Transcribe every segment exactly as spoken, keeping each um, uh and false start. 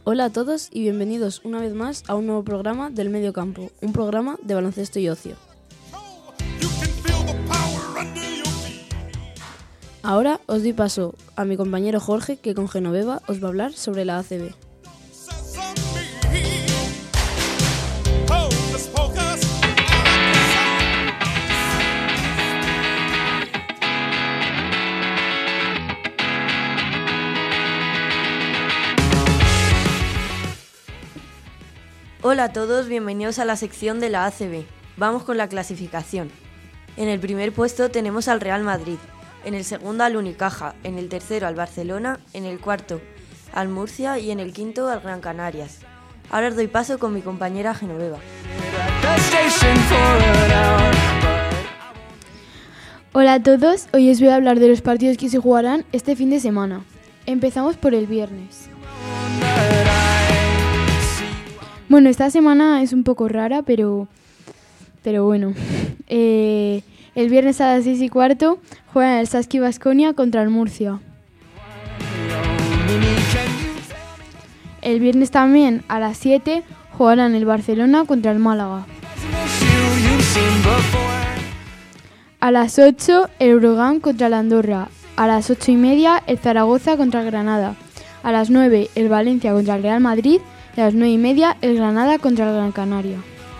Hola a todos y bienvenidos una vez más a un nuevo programa del Medio Campo, un programa de baloncesto y ocio. Ahora os doy paso a mi compañero Jorge, que con Genoveva os va a hablar sobre la A C B. Hola a todos, bienvenidos a la sección de la A C B. Vamos con la clasificación. En el primer puesto tenemos al Real Madrid, en el segundo al Unicaja, en el tercero al Barcelona, en el cuarto al Murcia y en el quinto al Gran Canarias. Ahora os doy paso con mi compañera Genoveva. Hola a todos, hoy os voy a hablar de los partidos que se jugarán este fin de semana. Empezamos por el viernes. Bueno, esta semana es un poco rara, pero, pero bueno. Eh, el viernes a las seis y cuarto juegan el Saski Baskonia contra el Murcia. El viernes también a las siete jugarán el Barcelona contra el Málaga. A las ocho el Breogán contra el Andorra. A las ocho y media el Zaragoza contra el Granada. A las nueve el Valencia contra el Real Madrid. Y a las nueve y media el Granada contra el Gran Canaria.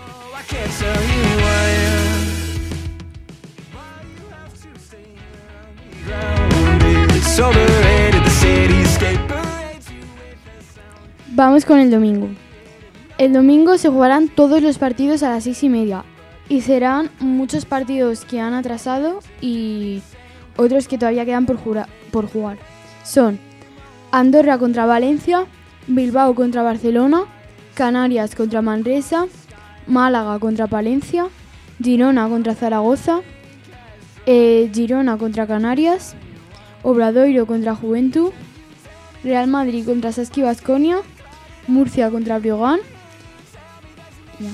Vamos con el domingo. El domingo se jugarán todos los partidos a las seis y media y serán muchos partidos que han atrasado y otros que todavía quedan por, jura- por jugar. Son Andorra contra Valencia, Bilbao contra Barcelona, Canarias contra Manresa, Málaga contra Palencia, Girona contra Zaragoza, eh, Girona contra Canarias, Obradoiro contra Juventud, Real Madrid contra Saski Baskonia, Murcia contra Breogán. Yeah.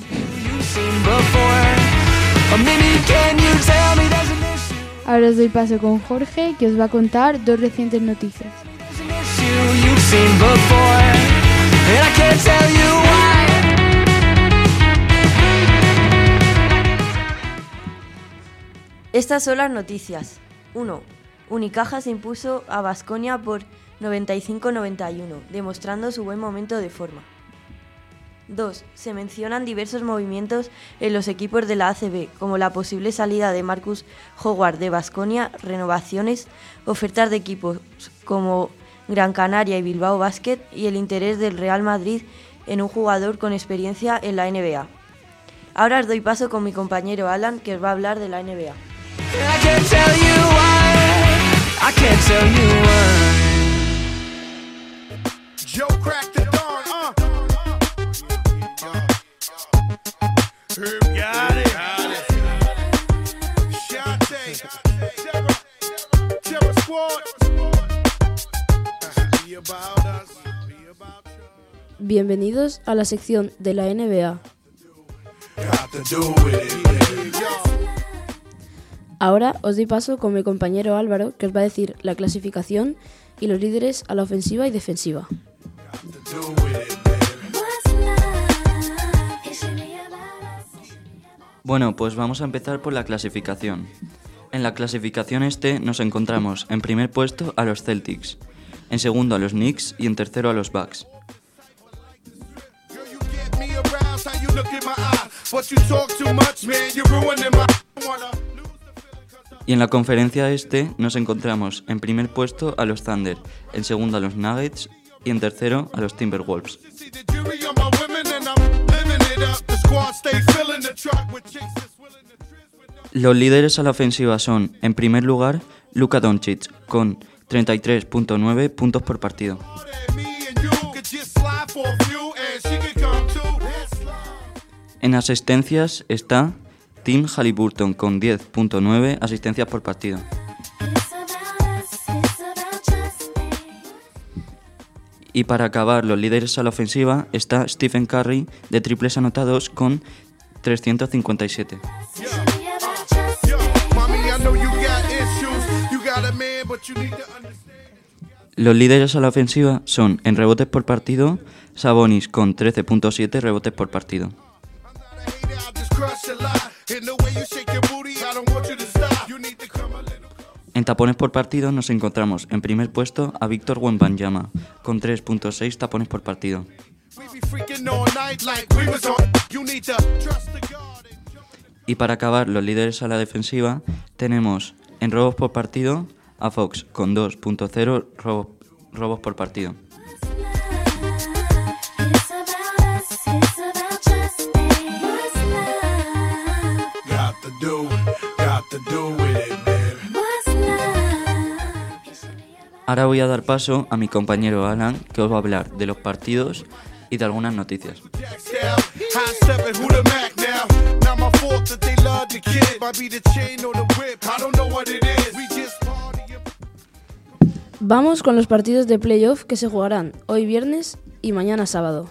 Ahora os doy paso con Jorge, que os va a contar dos recientes noticias. Estas son las noticias. uno. Unicaja se impuso a Baskonia por noventa y cinco a noventa y uno, demostrando su buen momento de forma. dos. Se mencionan diversos movimientos en los equipos de la A C B, como la posible salida de Marcus Howard de Baskonia, renovaciones, ofertas de equipos como Gran Canaria y Bilbao Basket y el interés del Real Madrid en un jugador con experiencia en la N B A. Ahora os doy paso con mi compañero Alan, que os va a hablar de la N B A. Bienvenidos a la sección de la N B A. Ahora os doy paso con mi compañero Álvaro, que os va a decir la clasificación y los líderes a la ofensiva y defensiva. Bueno, pues vamos a empezar por la clasificación. En la clasificación este nos encontramos en primer puesto a los Celtics, en segundo a los Knicks y en tercero a los Bucks. Y en la conferencia este nos encontramos en primer puesto a los Thunder, en segundo a los Nuggets y en tercero a los Timberwolves. Los líderes a la ofensiva son, en primer lugar, Luka Doncic, con treinta y tres punto nueve puntos por partido. En asistencias está Tim Haliburton con diez punto nueve asistencias por partido. Y para acabar los líderes a la ofensiva está Stephen Curry de triples anotados con trescientos cincuenta y siete. Los líderes a la ofensiva son en rebotes por partido, Sabonis con trece punto siete rebotes por partido. En tapones por partido nos encontramos en primer puesto a Víctor Wembanyama con tres punto seis tapones por partido. Y para acabar los líderes a la defensiva tenemos en robos por partido a Fox con dos punto cero robos, robos por partido. Ahora voy a dar paso a mi compañero Alan, que os va a hablar de los partidos y de algunas noticias. Vamos con los partidos de playoff que se jugarán hoy viernes y mañana sábado.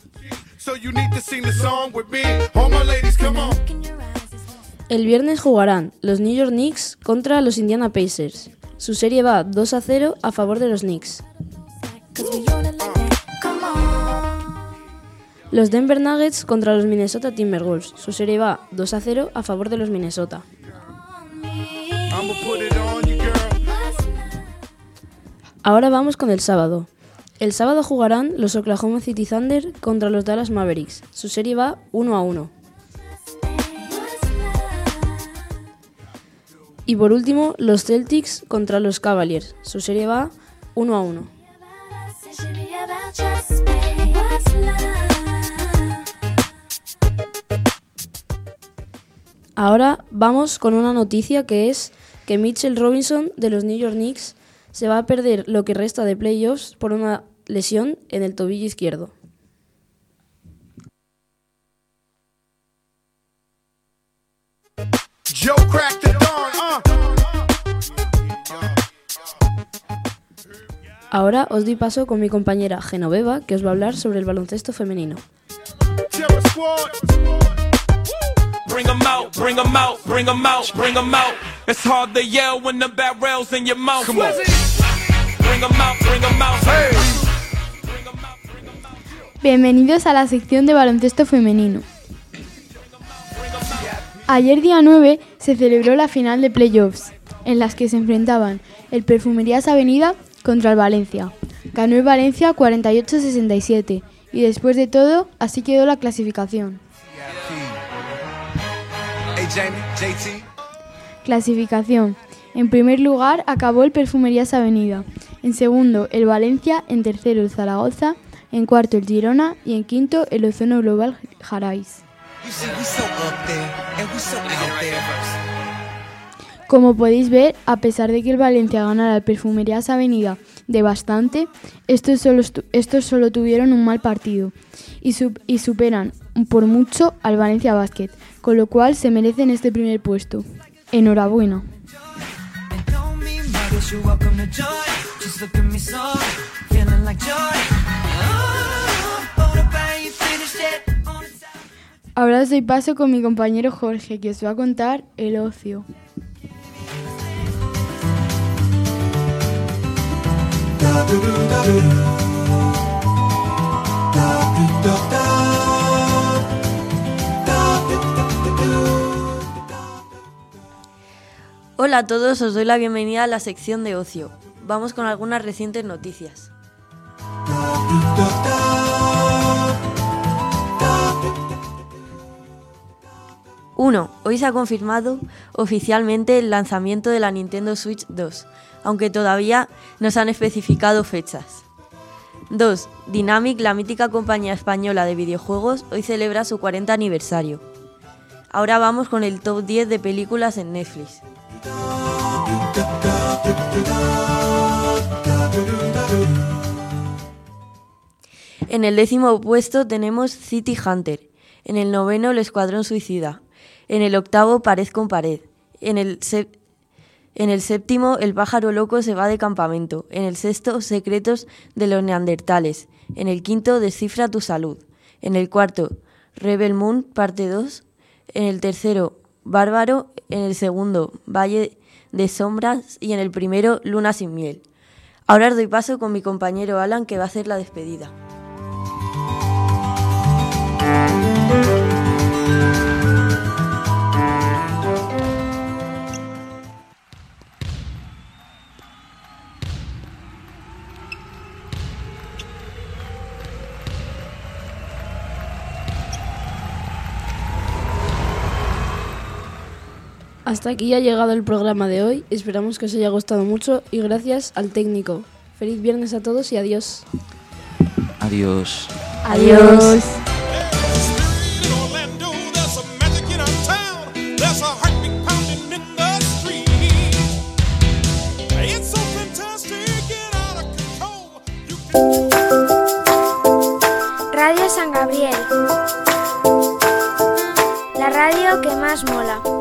El viernes jugarán los New York Knicks contra los Indiana Pacers. Su serie va dos a cero a favor de los Knicks. Los Denver Nuggets contra los Minnesota Timberwolves. Su serie va dos a cero a favor de los Minnesota. Ahora vamos con el sábado. El sábado jugarán los Oklahoma City Thunder contra los Dallas Mavericks. Su serie va uno a uno. Y por último, los Celtics contra los Cavaliers. Su serie va uno a uno. Ahora vamos con una noticia que es que Mitchell Robinson de los New York Knicks se va a perder lo que resta de playoffs por una lesión en el tobillo izquierdo. Ahora os doy paso con mi compañera Genoveva, que os va a hablar sobre el baloncesto femenino. Bring 'em out, bring 'em out, bring 'em out, bring 'em out. It's hard to yell when the barrel's in your mouth. Come on. Bring 'em out, bring 'em out. Hey. Bienvenidos a la sección de baloncesto femenino. Ayer día nueve se celebró la final de playoffs, en las que se enfrentaban el Perfumerías Avenida contra el Valencia. Ganó el Valencia cuarenta y ocho a sesenta y siete y después de todo, así quedó la clasificación. Clasificación. En primer lugar acabó el Perfumerías Avenida, en segundo el Valencia, en tercero el Zaragoza, en cuarto el Girona y en quinto el Ozono Global Jarais. Como podéis ver, a pesar de que el Valencia ganara el Perfumerías Avenida de bastante, estos solo, estos solo tuvieron un mal partido y, sub, y superan por mucho al Valencia Basket, con lo cual se merecen este primer puesto. Enhorabuena. Ahora os doy paso con mi compañero Jorge, que os va a contar el ocio. Hola a todos, os doy la bienvenida a la sección de ocio. Vamos con algunas recientes noticias. uno. Hoy se ha confirmado oficialmente el lanzamiento de la Nintendo Switch dos, aunque todavía no se han especificado fechas. dos. Dynamic, la mítica compañía española de videojuegos, hoy celebra su cuarenta aniversario. Ahora vamos con el top diez de películas en Netflix. En el décimo puesto tenemos City Hunter. En el noveno, El Escuadrón Suicida. En el octavo, Pared con pared. En el, se- en el séptimo, El pájaro loco se va de campamento. En el sexto, Secretos de los neandertales. En el quinto, Descifra tu salud. En el cuarto, Rebel Moon, parte dos. En el tercero, Bárbaro. En el segundo, Valle de sombras. Y en el primero, Luna sin miel. Ahora os doy paso con mi compañero Alan, que va a hacer la despedida. Hasta aquí ha llegado el programa de hoy. Esperamos que os haya gustado mucho y gracias al técnico. Feliz viernes a todos y adiós. Adiós. Adiós. Radio San Gabriel. La radio que más mola.